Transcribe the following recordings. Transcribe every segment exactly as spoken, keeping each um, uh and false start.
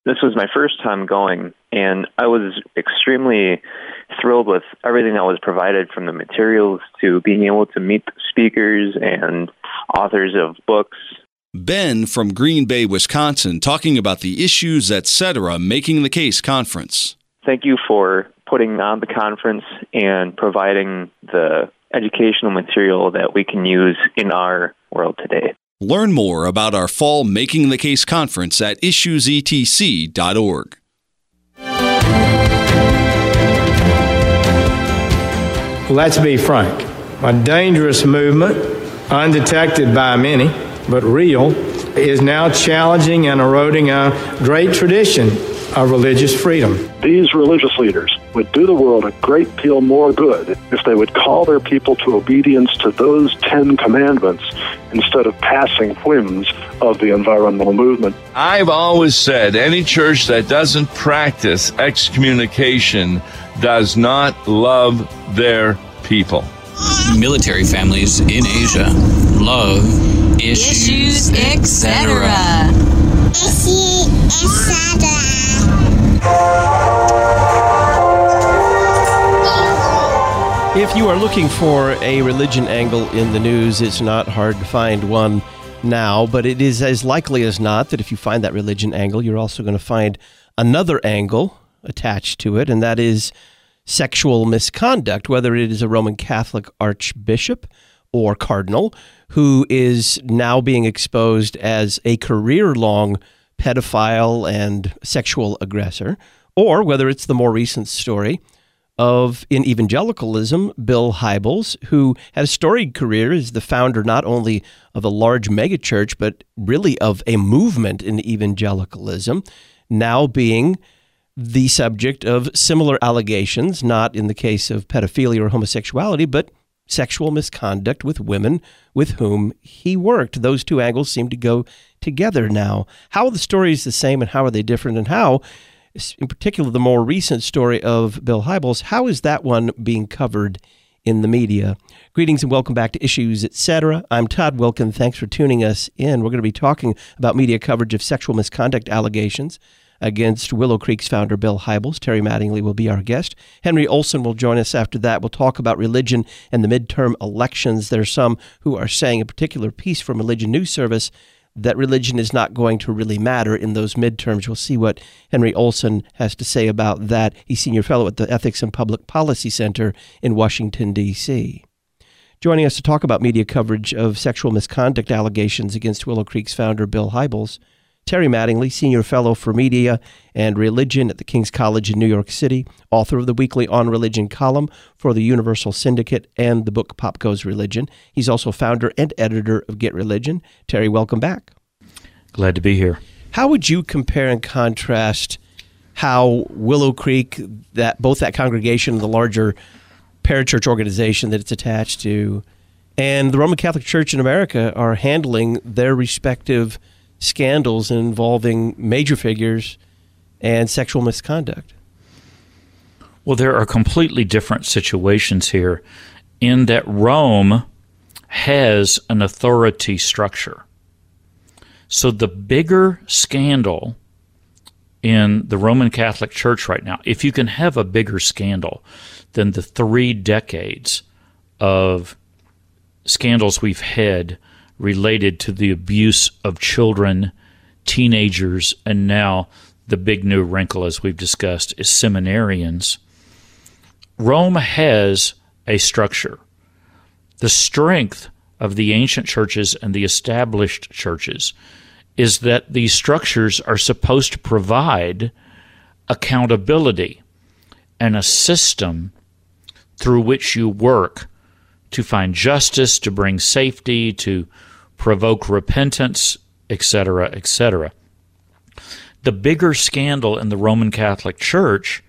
This was my first time going, and I was extremely thrilled with everything that was provided, from the materials to being able to meet the speakers and authors of books. Ben from Green Bay, Wisconsin, talking about the Issues, et cetera Making the Case conference. Thank you for putting on the conference and providing the educational material that we can use in our world today. Learn more about our fall Making the Case conference at issues e t c dot org. Let's be frank. A dangerous movement, undetected by many, but real, is now challenging and eroding a great tradition of religious freedom. These religious leaders would do the world a great deal more good if they would call their people to obedience to those Ten Commandments instead of passing whims of the environmental movement. I've always said any church that doesn't practice excommunication does not love their people. Military families in Asia love issues, et cetera. Issues, et cetera. If you are looking for a religion angle in the news, it's not hard to find one now, but it is as likely as not that if you find that religion angle, you're also going to find another angle attached to it, and that is sexual misconduct, whether it is a Roman Catholic archbishop or cardinal who is now being exposed as a career-long pedophile and sexual aggressor, or whether it's the more recent story of, in evangelicalism, Bill Hybels, who had a storied career as the founder not only of a large megachurch, but really of a movement in evangelicalism, now being the subject of similar allegations, not in the case of pedophilia or homosexuality, but sexual misconduct with women with whom he worked. Those two angles seem to go together now. How are the stories the same and how are they different? And how, in particular, the more recent story of Bill Hybels, how is that one being covered in the media? Greetings and welcome back to Issues, et cetera. I'm Todd Wilken. Thanks for tuning us in. We're going to be talking about media coverage of sexual misconduct allegations against Willow Creek's founder, Bill Hybels. Terry Mattingly will be our guest. Henry Olson will join us after that. We'll talk about religion and the midterm elections. There are some who are saying, a particular piece from Religion News Service, that religion is not going to really matter in those midterms. We'll see what Henry Olson has to say about that. He's senior fellow at the Ethics and Public Policy Center in Washington, D C Joining us to talk about media coverage of sexual misconduct allegations against Willow Creek's founder, Bill Hybels, Terry Mattingly, senior fellow for media and religion at the King's College in New York City, author of the weekly On Religion column for the Universal Syndicate and the book Pop Goes Religion. He's also founder and editor of Get Religion. Terry, welcome back. Glad to be here. How would you compare and contrast how Willow Creek, that both that congregation and the larger parachurch organization that it's attached to, and the Roman Catholic Church in America are handling their respective scandals involving major figures and sexual misconduct? Well, there are completely different situations here in that Rome has an authority structure. So the bigger scandal in the Roman Catholic Church right now, if you can have a bigger scandal than the three decades of scandals we've had related to the abuse of children, teenagers, and now the big new wrinkle, as we've discussed, is seminarians. Rome has a structure. The strength of the ancient churches and the established churches is that these structures are supposed to provide accountability and a system through which you work to find justice, to bring safety, to provoke repentance, et cetera, et cetera. The bigger scandal in the Roman Catholic Church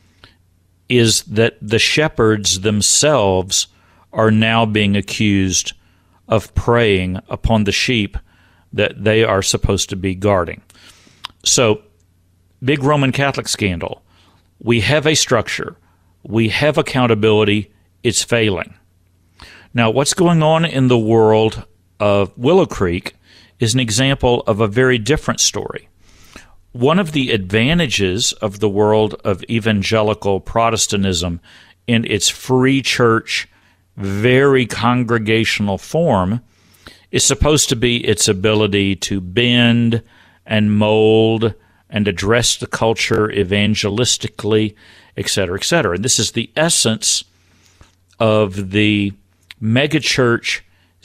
is that the shepherds themselves are now being accused of preying upon the sheep that they are supposed to be guarding. So, big Roman Catholic scandal. We have a structure. We have accountability. It's failing. Now, what's going on in the world of Willow Creek is an example of a very different story. one of the advantages of the world of evangelical Protestantism in its free church, very congregational form is supposed to be its ability to bend and mold and address the culture evangelistically, et cetera, et cetera. And this is the essence of the megachurch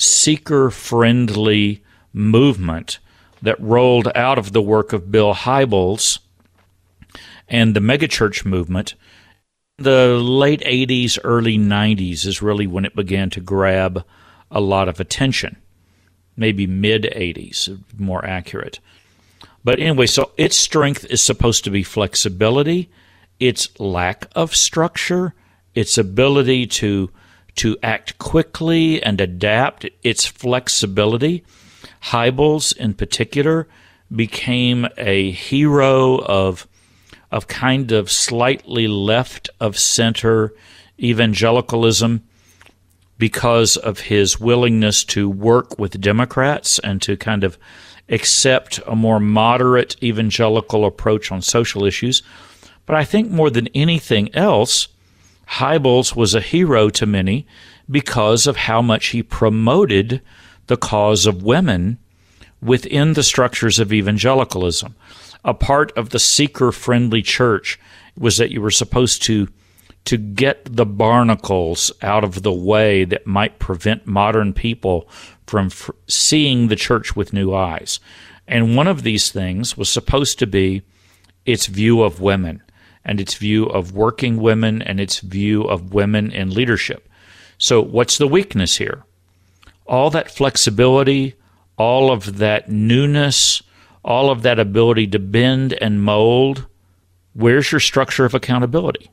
seeker-friendly movement that rolled out of the work of Bill Hybels and the megachurch movement. The late eighties, early nineties is really when it began to grab a lot of attention. Maybe mid-eighties, more accurate. But anyway, so its strength is supposed to be flexibility, its lack of structure, its ability to to act quickly and adapt, its flexibility. Hybels, in particular, became a hero of of kind of slightly left-of-center evangelicalism because of his willingness to work with Democrats and to kind of accept a more moderate evangelical approach on social issues. But I think more than anything else, Hybels was a hero to many because of how much he promoted the cause of women within the structures of evangelicalism. A part of the seeker-friendly church was that you were supposed to to get the barnacles out of the way that might prevent modern people from f- seeing the church with new eyes. And one of these things was supposed to be its view of women and its view of working women and its view of women in leadership. So what's the weakness here? All that flexibility, all of that newness, all of that ability to bend and mold, where's your structure of accountability?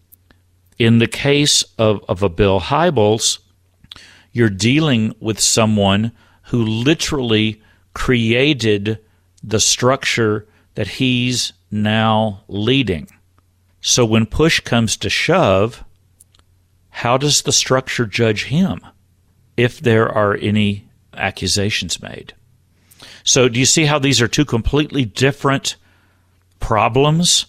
In the case of, of a Bill Hybels, you're dealing with someone who literally created the structure that he's now leading. So when push comes to shove, how does the structure judge him if there are any accusations made? So do you see how these are two completely different problems?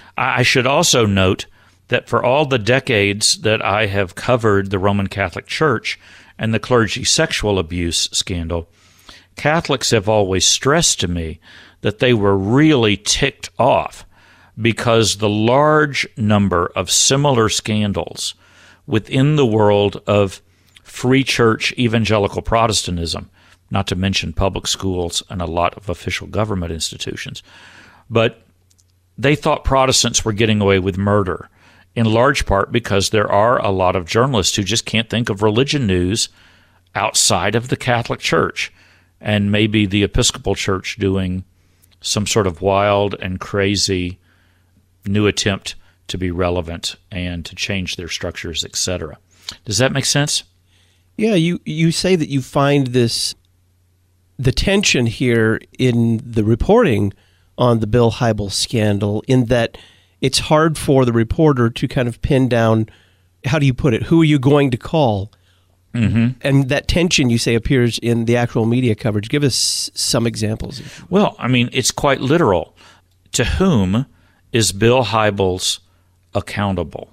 I should also note that for all the decades that I have covered the Roman Catholic Church and the clergy sexual abuse scandal, Catholics have always stressed to me that they were really ticked off because the large number of similar scandals within the world of free church evangelical Protestantism, not to mention public schools and a lot of official government institutions, but they thought Protestants were getting away with murder, in large part because there are a lot of journalists who just can't think of religion news outside of the Catholic Church and maybe the Episcopal Church doing some sort of wild and crazy new attempt to be relevant and to change their structures, et cetera. Does that make sense? Yeah, you, you say that you find this, the tension here in the reporting on the Bill Hybels scandal, in that it's hard for the reporter to kind of pin down, how do you put it, who are you going to call? Mm-hmm. And that tension, you say, appears in the actual media coverage. Give us some examples. Well, I mean, it's quite literal. To whom is Bill Hybels accountable?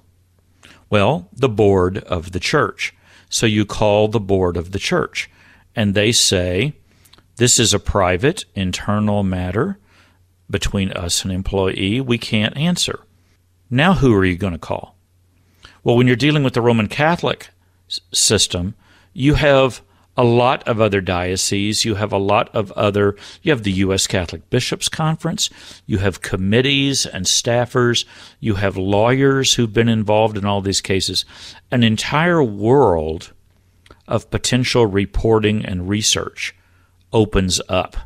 Well, the board of the church. So you call the board of the church, and they say, this is a private, internal matter between us and employee. We can't answer. Now who are you going to call? Well, when you're dealing with the Roman Catholic s- system, you have a lot of other dioceses. You have a lot of other, you have the U S Catholic Bishops' Conference. You have committees and staffers. You have lawyers who've been involved in all these cases. An entire world of potential reporting and research opens up.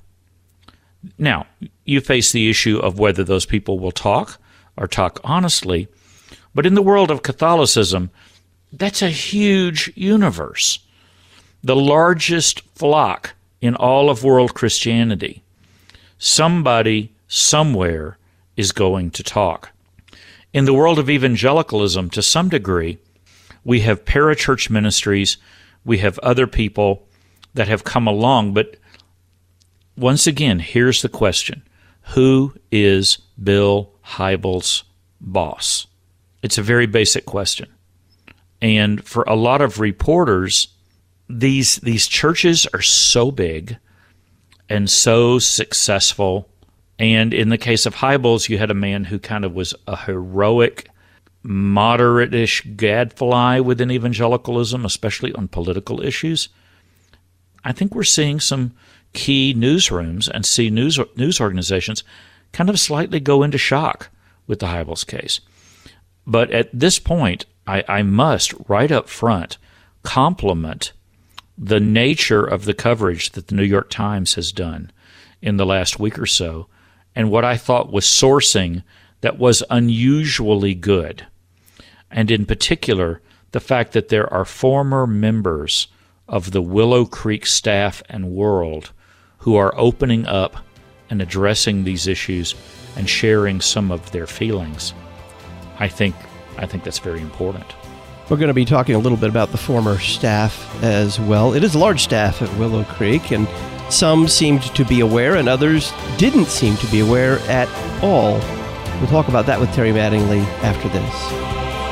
Now, you face the issue of whether those people will talk or talk honestly, but in the world of Catholicism, that's a huge universe. The largest flock in all of world Christianity. Somebody, somewhere, is going to talk. In the world of evangelicalism, to some degree, we have parachurch ministries, we have other people that have come along, but once again, here's the question. Who is Bill Hybels' boss? It's a very basic question. And for a lot of reporters, these these churches are so big and so successful. And in the case of Hybels, you had a man who kind of was a heroic, moderate-ish gadfly within evangelicalism, especially on political issues. I think we're seeing some key newsrooms and see news news organizations kind of slightly go into shock with the Hybels case. But at this point, I, I must, right up front, compliment the nature of the coverage that the New York Times has done in the last week or so, and what I thought was sourcing that was unusually good. And in particular, the fact that there are former members of the Willow Creek staff and world who are opening up and addressing these issues and sharing some of their feelings. I think I think that's very important. We're going to be talking a little bit about the former staff as well. It is a large staff at Willow Creek, and some seemed to be aware and others didn't seem to be aware at all. We'll talk about that with Terry Mattingly after this.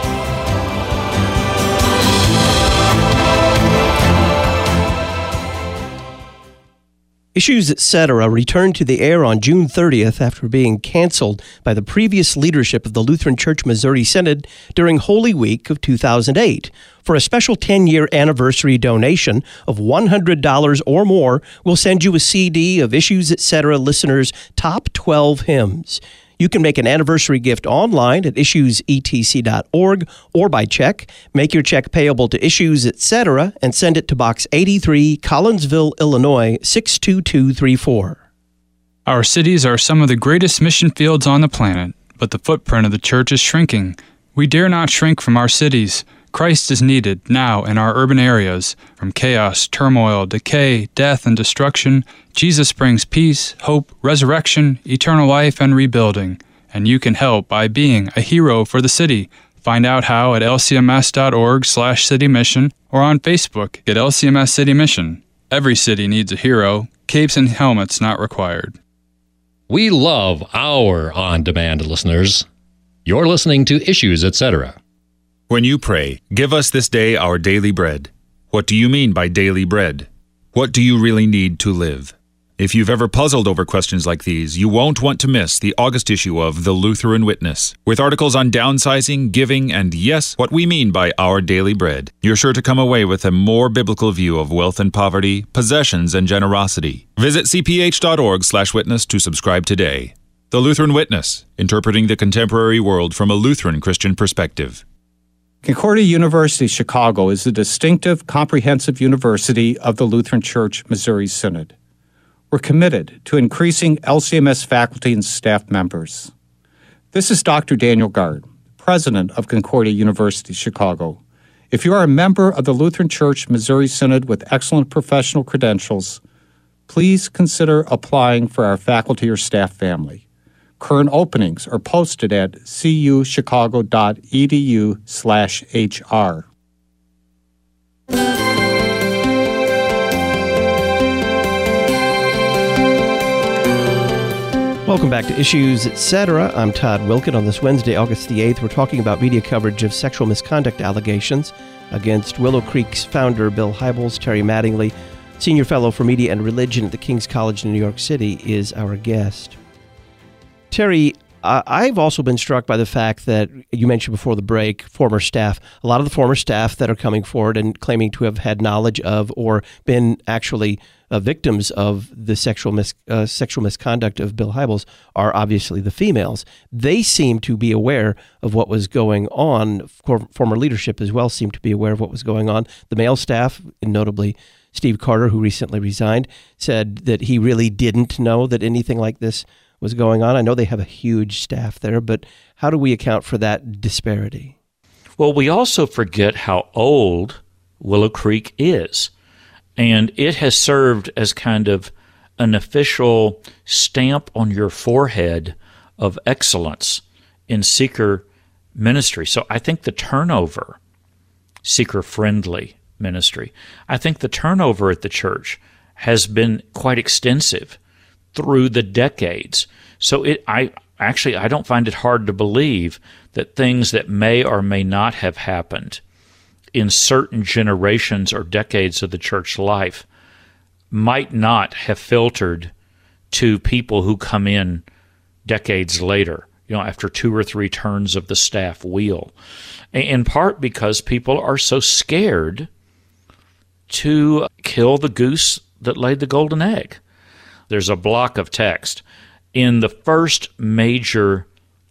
Issues, et cetera returned to the air on June thirtieth after being canceled by the previous leadership of the Lutheran Church Missouri Synod during Holy Week of two thousand eight. For a special ten-year anniversary donation of one hundred dollars or more, we'll send you a C D of Issues, et cetera listeners' top twelve hymns. You can make an anniversary gift online at issues e t c dot org or by check. Make your check payable to Issues, et cetera, and send it to Box eighty-three, Collinsville, Illinois, six two two three four. Our cities are some of the greatest mission fields on the planet, but the footprint of the church is shrinking. We dare not shrink from our cities. Christ is needed now in our urban areas. From chaos, turmoil, decay, death, and destruction, Jesus brings peace, hope, resurrection, eternal life, and rebuilding. And you can help by being a hero for the city. Find out how at l c m s dot org slash city mission or on Facebook at L C M S City Mission. Every city needs a hero. Capes and helmets not required. We love our on-demand listeners. You're listening to Issues, et cetera. When you pray, give us this day our daily bread. What do you mean by daily bread? What do you really need to live? If you've ever puzzled over questions like these, you won't want to miss the August issue of The Lutheran Witness, with articles on downsizing, giving, and yes, what we mean by our daily bread. You're sure to come away with a more biblical view of wealth and poverty, possessions and generosity. Visit c p h dot org slash witness to subscribe today. The Lutheran Witness, interpreting the contemporary world from a Lutheran Christian perspective. Concordia University Chicago is the distinctive, comprehensive university of the Lutheran Church Missouri Synod. We're committed to increasing L C M S faculty and staff members. This is Doctor Daniel Gard, president of Concordia University Chicago. If you are a member of the Lutheran Church Missouri Synod with excellent professional credentials, please consider applying for our faculty or staff family. Current openings are posted at cuchicago.edu slash HR. Welcome back to Issues, et cetera. I'm Todd Wilken. On this Wednesday, August the eighth, we're talking about media coverage of sexual misconduct allegations against Willow Creek's founder, Bill Hybels. Terry Mattingly, Senior Fellow for Media and Religion at the King's College in New York City, is our guest. Terry, uh, I've also been struck by the fact that you mentioned before the break, former staff, a lot of the former staff that are coming forward and claiming to have had knowledge of or been actually uh, victims of the sexual mis- uh, sexual misconduct of Bill Hybels are obviously the females. They seem to be aware of what was going on. For, former leadership as well seemed to be aware of what was going on. The male staff, notably Steve Carter, who recently resigned, said that he really didn't know that anything like this was going on. I know they have a huge staff there, but how do we account for that disparity? Well, we also forget how old Willow Creek is, and it has served as kind of an official stamp on your forehead of excellence in seeker ministry. So I think the turnover, seeker-friendly ministry, I think the turnover at the church has been quite extensive through the decades. So it, I actually, I don't find it hard to believe that things that may or may not have happened in certain generations or decades of the church life might not have filtered to people who come in decades later, you know, after two or three turns of the staff wheel, in part because people are so scared to kill the goose that laid the golden egg. There's a block of text in the first major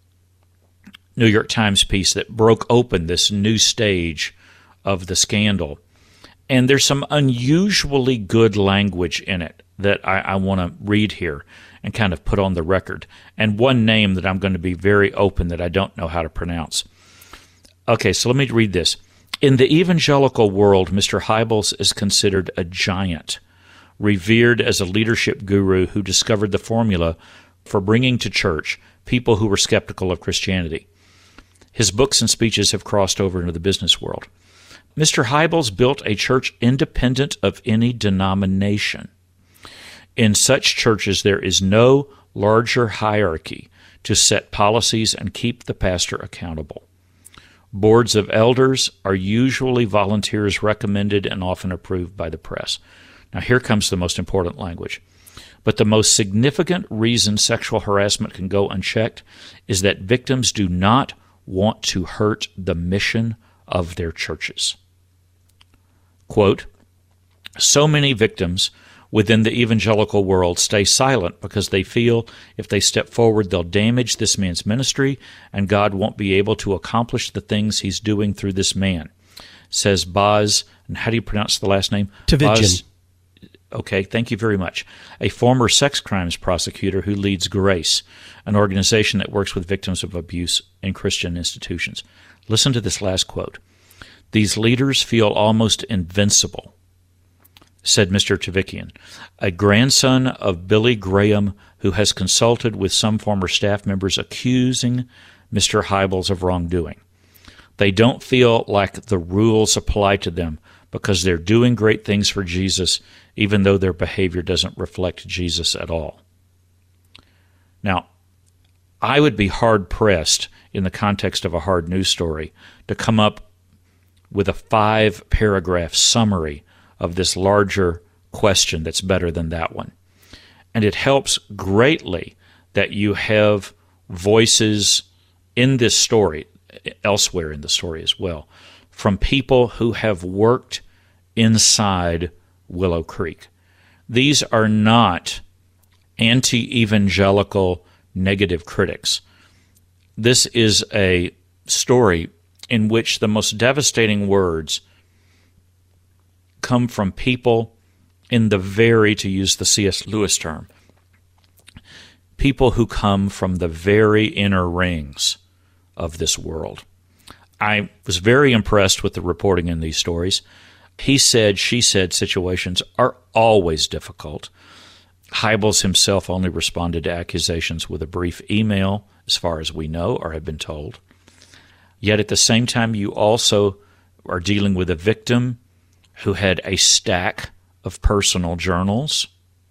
New York Times piece that broke open this new stage of the scandal. And there's some unusually good language in it that I, I want to read here and kind of put on the record. And one name that I'm going to be very open that I don't know how to pronounce. Okay, so let me read this. In the evangelical world, Mister Hybels is considered a giant, revered as a leadership guru who discovered the formula for bringing to church people who were skeptical of Christianity. His books and speeches have crossed over into the business world. Mister Hybels built a church independent of any denomination. In such churches, there is no larger hierarchy to set policies and keep the pastor accountable. Boards of elders are usually volunteers recommended and often approved by the press. Now, here comes the most important language. But the most significant reason sexual harassment can go unchecked is that victims do not want to hurt the mission of their churches. Quote, so many victims within the evangelical world stay silent because they feel if they step forward, they'll damage this man's ministry and God won't be able to accomplish the things he's doing through this man, says Boz, and how do you pronounce the last name? Tavidjian. Okay, thank you very much. A former sex crimes prosecutor who leads GRACE, an organization that works with victims of abuse in Christian institutions. Listen to this last quote. These leaders feel almost invincible, said Mister Tavidjian, a grandson of Billy Graham who has consulted with some former staff members accusing Mister Hybels of wrongdoing. They don't feel like the rules apply to them because they're doing great things for Jesus, even though their behavior doesn't reflect Jesus at all. Now, I would be hard-pressed in the context of a hard news story to come up with a five-paragraph summary of this larger question that's better than that one. And it helps greatly that you have voices in this story, elsewhere in the story as well, from people who have worked inside Willow Creek. These are not anti-evangelical negative critics. This is a story in which the most devastating words come from people in the very, to use the C S Lewis term, people who come from the very inner rings of this world. I was very impressed with the reporting in these stories. He said, she said situations are always difficult. Hybels himself only responded to accusations with a brief email, as far as we know or have been told. Yet at the same time, you also are dealing with a victim who had a stack of personal journals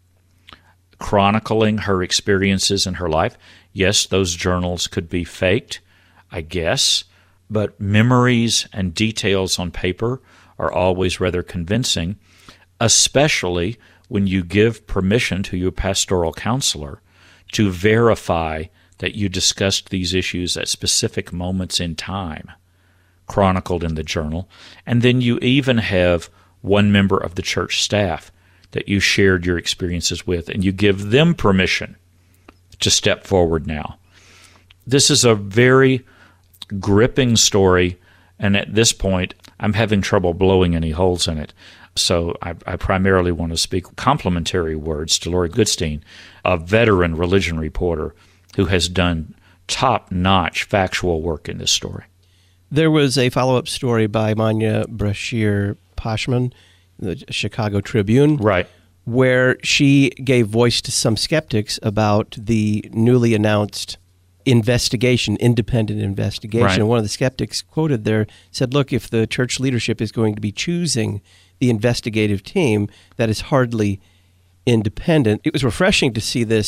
chronicling her experiences in her life. Yes, those journals could be faked, I guess, but memories and details on paper are always rather convincing, especially when you give permission to your pastoral counselor to verify that you discussed these issues at specific moments in time, chronicled in the journal, and then you even have one member of the church staff that you shared your experiences with, and you give them permission to step forward now. This is a very gripping story, and at this point, I'm having trouble blowing any holes in it. So I, I primarily want to speak complimentary words to Lori Goodstein, a veteran religion reporter who has done top-notch factual work in this story. There was a follow-up story by Manya Brashear Pashman, the Chicago Tribune, right, where she gave voice to some skeptics about the newly announced investigation, independent investigation. Right. And one of the skeptics quoted there said, look, if the church leadership is going to be choosing the investigative team, that is hardly independent. It was refreshing to see this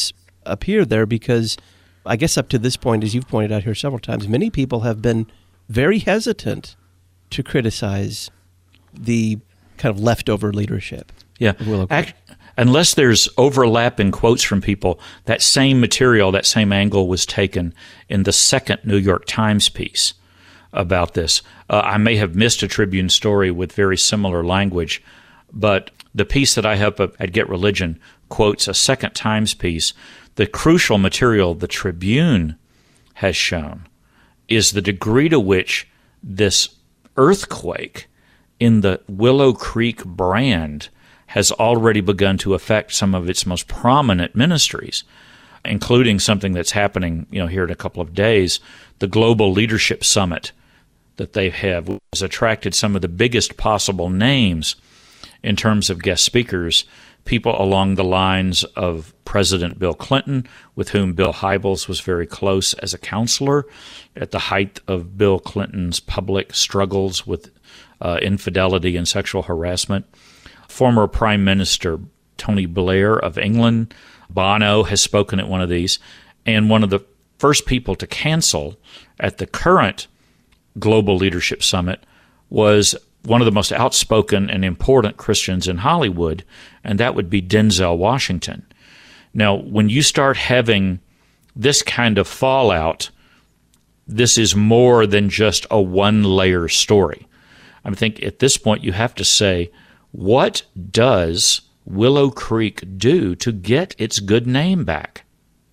appear there because I guess up to this point, as you've pointed out here several times, many people have been very hesitant to criticize the kind of leftover leadership. Yeah. Act, unless there's overlapping quotes from people, that same material, that same angle was taken in the second New York Times piece about this. Uh, I may have missed a Tribune story with very similar language, but the piece that I have at Get Religion quotes a second Times piece. The crucial material the Tribune has shown is the degree to which this earthquake in the Willow Creek brand has already begun to affect some of its most prominent ministries, including something that's happening, you know, here in a couple of days, the Global Leadership Summit that they have has attracted some of the biggest possible names in terms of guest speakers, people along the lines of President Bill Clinton, with whom Bill Hybels was very close as a counselor at the height of Bill Clinton's public struggles with uh, infidelity and sexual harassment. Former Prime Minister Tony Blair of England, Bono has spoken at one of these, and one of the first people to cancel at the current Global Leadership Summit was one of the most outspoken and important Christians in Hollywood, and that would be Denzel Washington. Now, when you start having this kind of fallout, this is more than just a one-layer story. I think at this point you have to say, what does Willow Creek do to get its good name back?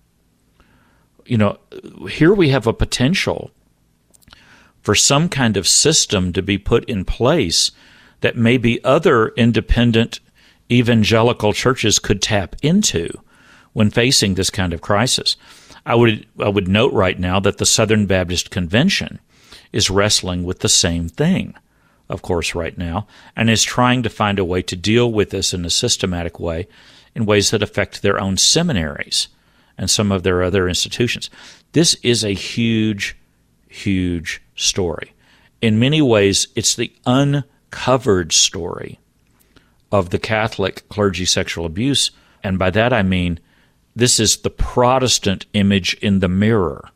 You know, here we have a potential for some kind of system to be put in place that maybe other independent evangelical churches could tap into when facing this kind of crisis. I would I would note right now that the Southern Baptist Convention is wrestling with the same thing, of course, right now, and is trying to find a way to deal with this in a systematic way in ways that affect their own seminaries and some of their other institutions. This is a huge, huge story. In many ways, it's the uncovered story of the Catholic clergy sexual abuse, and by that I mean this is the Protestant image in the mirror,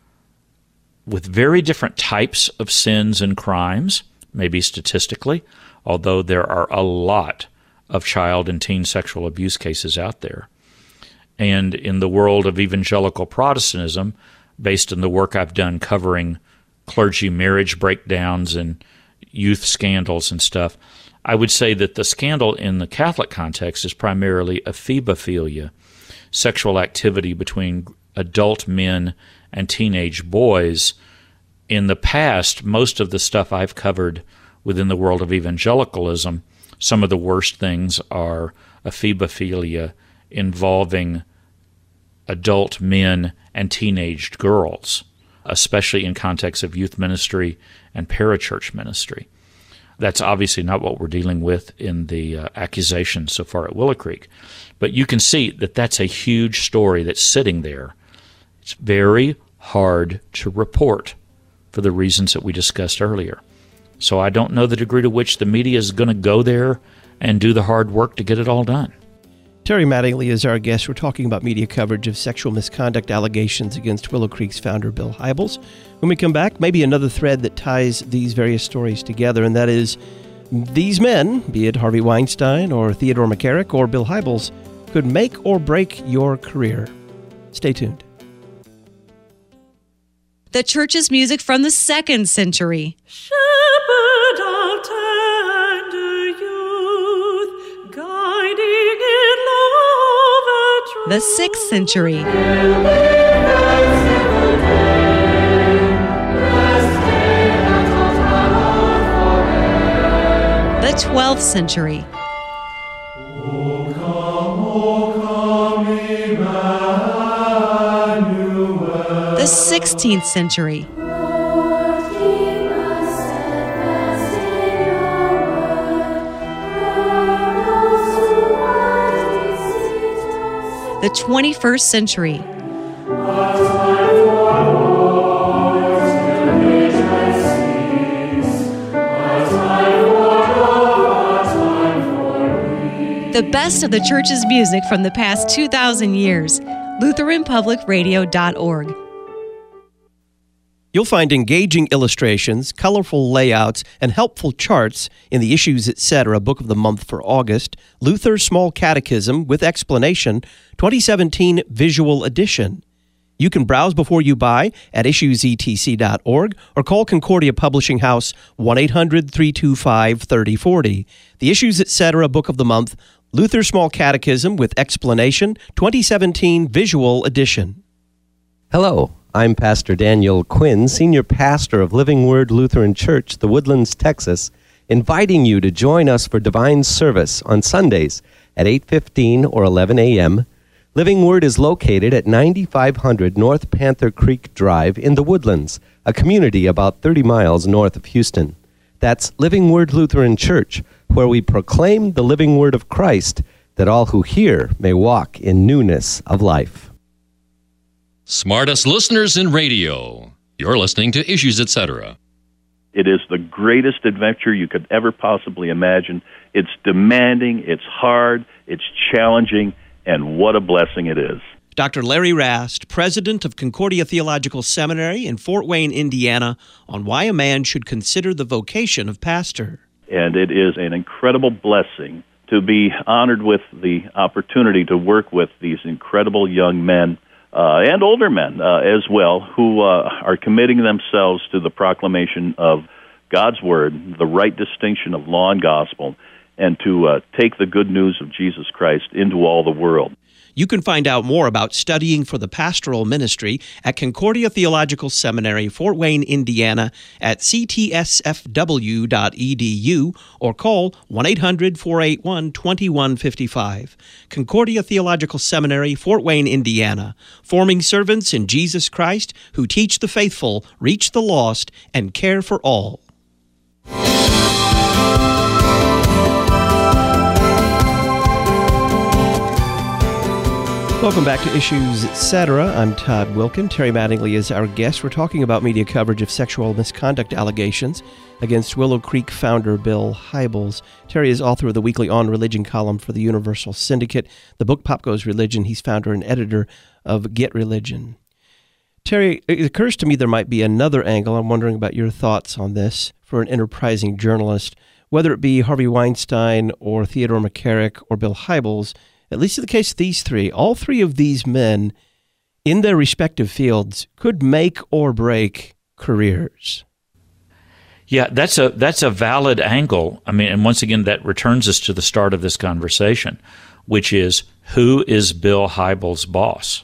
with very different types of sins and crimes, maybe statistically, although there are a lot of child and teen sexual abuse cases out there. And in the world of evangelical Protestantism, based on the work I've done covering clergy marriage breakdowns and youth scandals and stuff, I would say that the scandal in the Catholic context is primarily ephebophilia, sexual activity between adult men and teenage boys. In the past, most of the stuff I've covered within the world of evangelicalism, some of the worst things are ephebophilia involving adult men and teenaged girls, especially in context of youth ministry and parachurch ministry. That's obviously not what we're dealing with in the uh, accusations so far at Willow Creek. But you can see that that's a huge story that's sitting there. It's very hard to report for the reasons that we discussed earlier. So I don't know the degree to which the media is going to go there and do the hard work to get it all done. Terry Mattingly is our guest. We're talking about media coverage of sexual misconduct allegations against Willow Creek's founder, Bill Hybels. When we come back, maybe another thread that ties these various stories together, and that is these men, be it Harvey Weinstein or Theodore McCarrick or Bill Hybels, could make or break your career. Stay tuned. The church's music from the second century. Shepherd of tender youth, guiding in love and truth. The sixth century. The twelfth century. O come, O come, Emmanuel. The sixteenth century. The twenty-first century. The best of the church's music from the past two thousand years, Lutheran Public Radio dot org. You'll find engaging illustrations, colorful layouts, and helpful charts in the Issues Etc. Book of the Month for August, Luther's Small Catechism with Explanation, twenty seventeen Visual Edition. You can browse before you buy at issues e t c dot org or call Concordia Publishing House one eight hundred, three two five, three oh four oh. The Issues Etc. Book of the Month, Luther's Small Catechism with Explanation, twenty seventeen Visual Edition. Hello, I'm Pastor Daniel Quinn, Senior Pastor of Living Word Lutheran Church, The Woodlands, Texas, inviting you to join us for divine service on Sundays at eight fifteen or eleven a.m. Living Word is located at ninety-five hundred North Panther Creek Drive in The Woodlands, a community about thirty miles north of Houston. That's Living Word Lutheran Church, where we proclaim the living word of Christ, that all who hear may walk in newness of life. Smartest listeners in radio. You're listening to Issues Etc. It is the greatest adventure you could ever possibly imagine. It's demanding, it's hard, it's challenging, and what a blessing it is. Doctor Larry Rast, president of Concordia Theological Seminary in Fort Wayne, Indiana, on why a man should consider the vocation of pastor. And it is an incredible blessing to be honored with the opportunity to work with these incredible young men uh, and older men uh, as well, who uh, are committing themselves to the proclamation of God's Word, the right distinction of law and gospel, and to uh, take the good news of Jesus Christ into all the world. You can find out more about studying for the pastoral ministry at Concordia Theological Seminary, Fort Wayne, Indiana, at c t s f w dot e d u or call one eight hundred, four eight one, two one five five. Concordia Theological Seminary, Fort Wayne, Indiana, forming servants in Jesus Christ who teach the faithful, reach the lost, and care for all. Welcome back to Issues Etc. I'm Todd Wilkin. Terry Mattingly is our guest. We're talking about media coverage of sexual misconduct allegations against Willow Creek founder Bill Hybels. Terry is author of the weekly On Religion column for the Universal Syndicate, the book Pop Goes Religion. He's founder and editor of Get Religion. Terry, it occurs to me there might be another angle. I'm wondering about your thoughts on this for an enterprising journalist, whether it be Harvey Weinstein or Theodore McCarrick or Bill Hybels. At least in the case of these three, all three of these men in their respective fields could make or break careers. Yeah, that's a that's a valid angle. I mean, and once again, that returns us to the start of this conversation, which is, who is Bill Hybels' boss?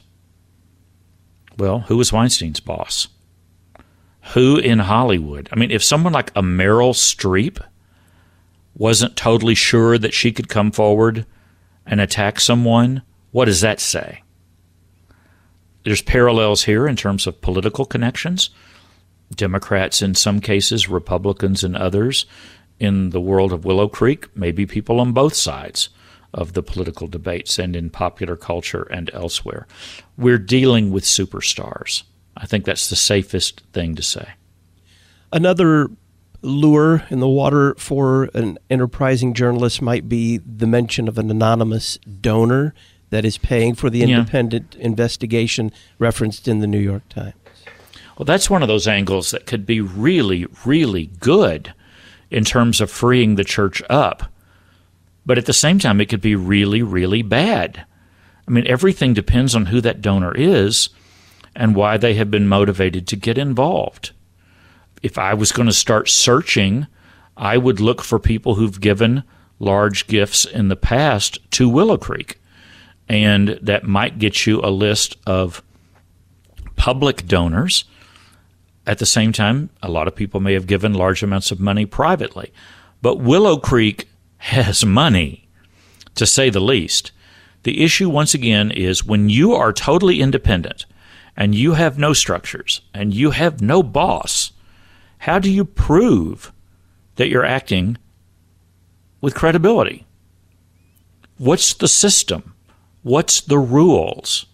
Well, who was Weinstein's boss? Who in Hollywood? I mean, if someone like a Meryl Streep wasn't totally sure that she could come forward and attack someone, what does that say? There's parallels here in terms of political connections. Democrats in some cases, Republicans in others. In the world of Willow Creek, maybe people on both sides of the political debates and in popular culture and elsewhere. We're dealing with superstars. I think that's the safest thing to say. Another lure in the water for an enterprising journalist might be the mention of an anonymous donor that is paying for the independent yeah. investigation referenced in the New York Times. Well, that's one of those angles that could be really, really good in terms of freeing the church up. But at the same time, it could be really, really bad. I mean, everything depends on who that donor is and why they have been motivated to get involved. If I was going to start searching, I would look for people who've given large gifts in the past to Willow Creek. And that might get you a list of public donors. At the same time, a lot of people may have given large amounts of money privately. But Willow Creek has money, to say the least. The issue, once again, is when you are totally independent and you have no structures and you have no boss, how do you prove that you're acting with credibility? What's the system? What's the rules?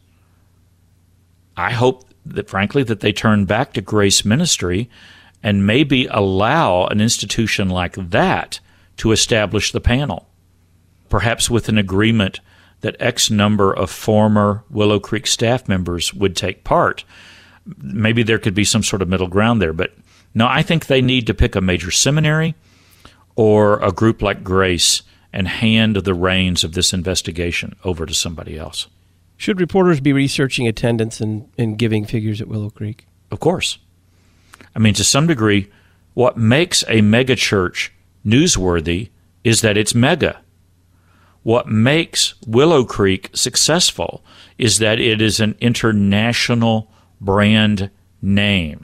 I hope that, frankly, that they turn back to Grace Ministry and maybe allow an institution like that to establish the panel, perhaps with an agreement that X number of former Willow Creek staff members would take part. Maybe there could be some sort of middle ground there. But no, I think they need to pick a major seminary or a group like Grace and hand the reins of this investigation over to somebody else. Should reporters be researching attendance and, and giving figures at Willow Creek? Of course. I mean, to some degree, what makes a mega church newsworthy is that it's mega. What makes Willow Creek successful is that it is an international brand name.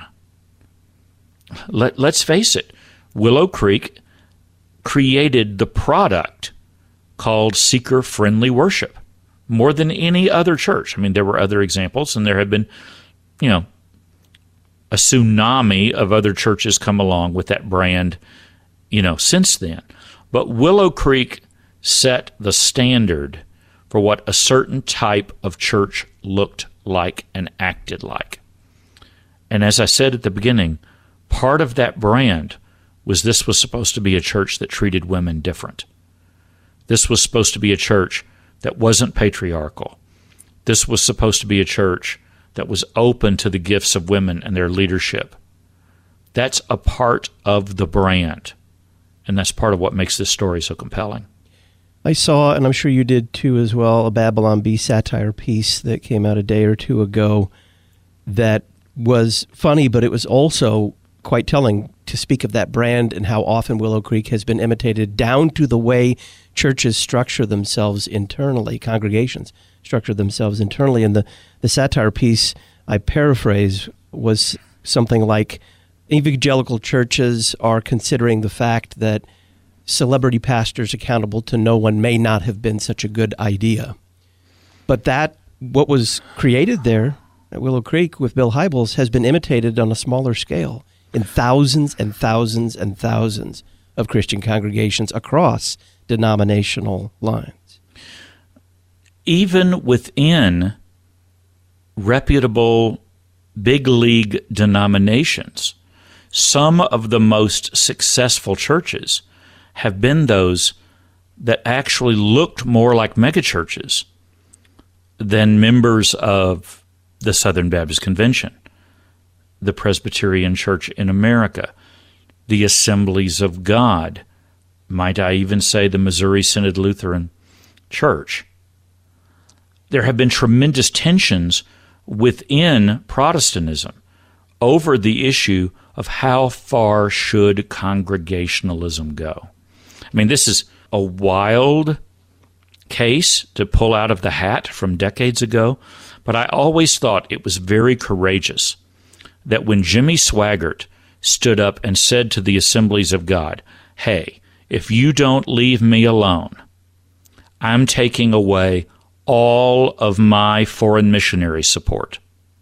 Let, let's face it, Willow Creek created the product called seeker-friendly worship more than any other church. I mean, there were other examples, and there have been, you know, a tsunami of other churches come along with that brand, you know, since then. But Willow Creek set the standard for what a certain type of church looked like and acted like. And as I said at the beginning, part of that brand was this was supposed to be a church that treated women different. This was supposed to be a church that wasn't patriarchal. This was supposed to be a church that was open to the gifts of women and their leadership. That's a part of the brand, and that's part of what makes this story so compelling. I saw, and I'm sure you did too as well, a Babylon Bee satire piece that came out a day or two ago that was funny, but it was also quite telling to speak of that brand and how often Willow Creek has been imitated down to the way churches structure themselves internally, congregations structure themselves internally. And the, the satire piece, I paraphrase, was something like, evangelical churches are considering the fact that celebrity pastors accountable to no one may not have been such a good idea. But that, what was created there at Willow Creek with Bill Hybels, has been imitated on a smaller scale in thousands and thousands and thousands of Christian congregations across denominational lines. Even within reputable big league denominations, some of the most successful churches have been those that actually looked more like megachurches than members of the Southern Baptist Convention, the Presbyterian Church in America, the Assemblies of God, might I even say the Missouri Synod Lutheran Church. There have been tremendous tensions within Protestantism over the issue of how far should congregationalism go. I mean, this is a wild case to pull out of the hat from decades ago, but I always thought it was very courageous that when Jimmy Swaggart stood up and said to the Assemblies of God, hey, if you don't leave me alone, I'm taking away all of my foreign missionary support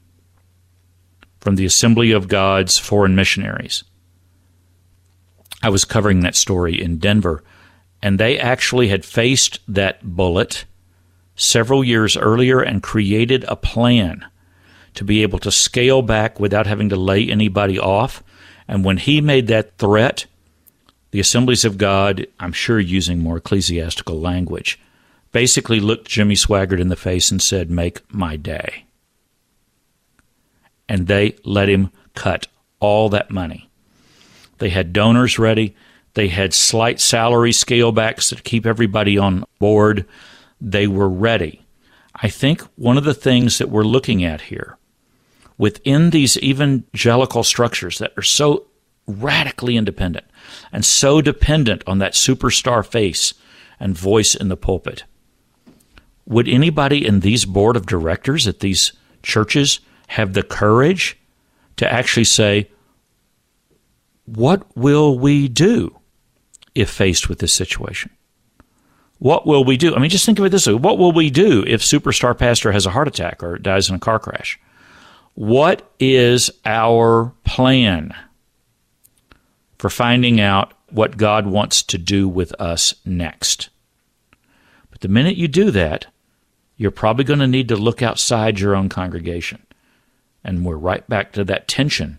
from the Assembly of God's foreign missionaries. I was covering that story in Denver, and they actually had faced that bullet several years earlier and created a plan to be able to scale back without having to lay anybody off. And when he made that threat, the Assemblies of God, I'm sure using more ecclesiastical language, basically looked Jimmy Swaggart in the face and said, make my day. And they let him cut all that money. They had donors ready. They had slight salary scale backs to keep everybody on board. They were ready. I think one of the things that we're looking at here, within these evangelical structures that are so radically independent and so dependent on that superstar face and voice in the pulpit, would anybody in these board of directors at these churches have the courage to actually say, what will we do if faced with this situation? What will we do? I mean, just think of it this way. What will we do if superstar pastor has a heart attack or dies in a car crash? What is our plan for finding out what God wants to do with us next? But the minute you do that, you're probably going to need to look outside your own congregation. And we're right back to that tension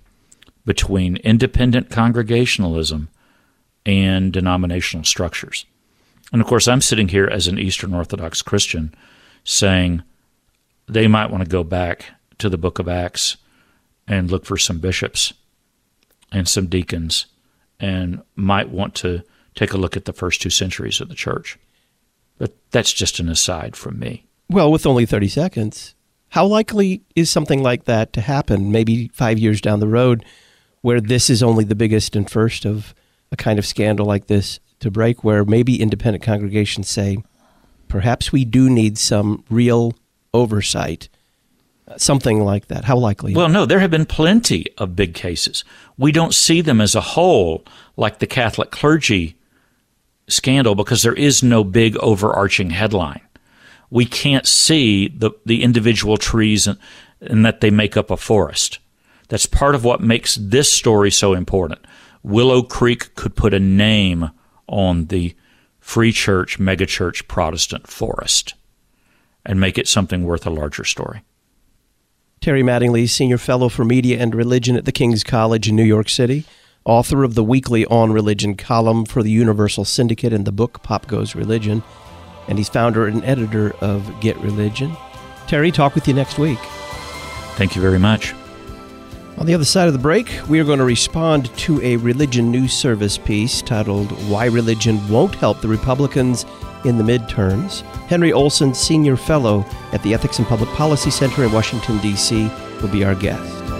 between independent congregationalism and denominational structures. And of course, I'm sitting here as an Eastern Orthodox Christian saying they might want to go back to the book of Acts and look for some bishops and some deacons, and might want to take a look at the first two centuries of the church. But that's just an aside from me. Well, with only thirty seconds, how likely is something like that to happen maybe five years down the road, where this is only the biggest and first of a kind of scandal like this to break, where maybe independent congregations say, perhaps we do need some real oversight, something like that? How likely? Well, no, there have been plenty of big cases. We don't see them as a whole like the Catholic clergy scandal because there is no big overarching headline. We can't see the, the individual trees and, and that they make up a forest. That's part of what makes this story so important. Willow Creek could put a name on the free church, megachurch, Protestant forest and make it something worth a larger story. Terry Mattingly, Senior Fellow for Media and Religion at the King's College in New York City, author of the weekly On Religion column for the Universal Syndicate and the book Pop Goes Religion, and he's founder and editor of Get Religion. Terry, talk with you next week. Thank you very much. On the other side of the break, we are going to respond to a religion news service piece titled Why Religion Won't Help the Republicans in the Midterms. Henry Olson, Senior Fellow at the Ethics and Public Policy Center in Washington, D C, will be our guest.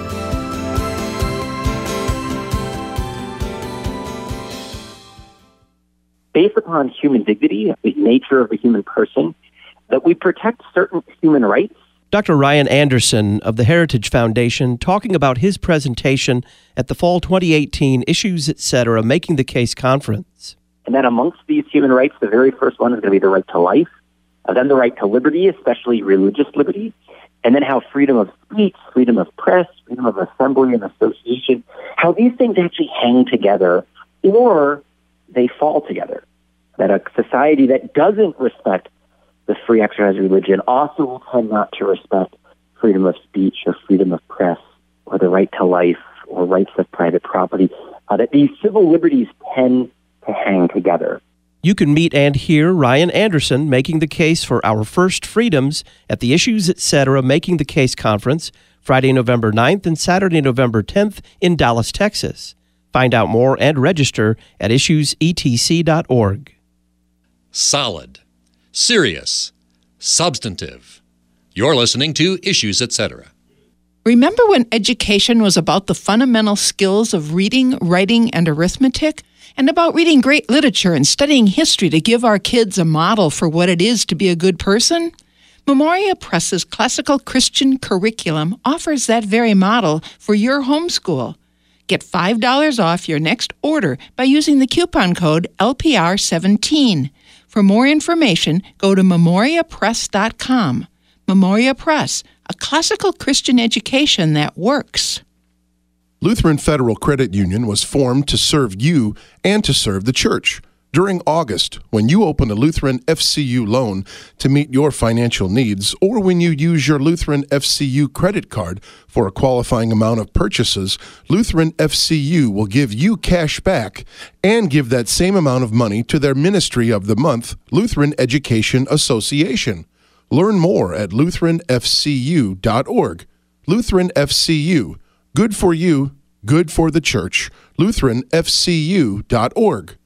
Based upon human dignity, the nature of the human person, that we protect certain human rights. Doctor Ryan Anderson of the Heritage Foundation talking about his presentation at the Fall twenty eighteen Issues, et cetera, Making the Case Conference. And then amongst these human rights, the very first one is going to be the right to life, and then the right to liberty, especially religious liberty, and then how freedom of speech, freedom of press, freedom of assembly and association, how these things actually hang together or they fall together. That a society that doesn't respect the free exercise of religion also will tend not to respect freedom of speech or freedom of press or the right to life or rights of private property. Uh, that these civil liberties tend to hang together. You can meet and hear Ryan Anderson making the case for our first freedoms at the Issues, et cetera, Making the Case Conference, Friday, November ninth and Saturday, November tenth in Dallas, Texas. Find out more and register at issues e t c dot org. Solid, serious, substantive. You're listening to Issues, et cetera. Remember when education was about the fundamental skills of reading, writing, and arithmetic? And about reading great literature and studying history to give our kids a model for what it is to be a good person? Memoria Press's classical Christian curriculum offers that very model for your homeschool. Get five dollars off your next order by using the coupon code L P R seventeen. For more information, go to memoria press dot com. Memoria Press, a classical Christian education that works. Lutheran Federal Credit Union was formed to serve you and to serve the church. During August, when you open a Lutheran F C U loan to meet your financial needs, or when you use your Lutheran F C U credit card for a qualifying amount of purchases, Lutheran F C U will give you cash back and give that same amount of money to their Ministry of the Month, Lutheran Education Association. Learn more at lutheran f c u dot org. Lutheran F C U. Good for you, good for the church. lutheran f c u dot org.